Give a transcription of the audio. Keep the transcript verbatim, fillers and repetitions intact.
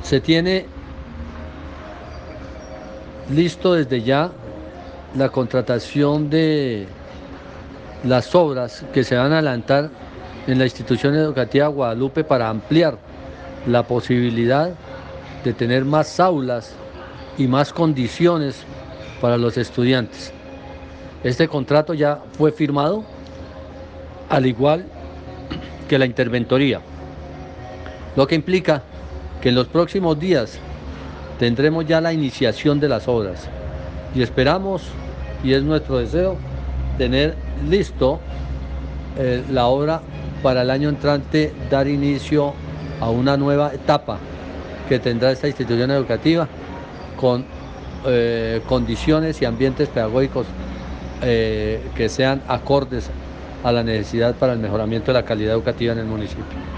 Se tiene listo desde ya la contratación de las obras que se van a adelantar en la institución educativa Guadalupe para ampliar la posibilidad de tener más aulas y más condiciones para los estudiantes. Este contrato ya fue firmado, al igual que la interventoría, lo que implica que en los próximos días tendremos ya la iniciación de las obras y esperamos, y es nuestro deseo, tener listo eh, la obra para el año entrante, dar inicio a una nueva etapa que tendrá esta institución educativa con eh, condiciones y ambientes pedagógicos eh, que sean acordes a la necesidad para el mejoramiento de la calidad educativa en el municipio.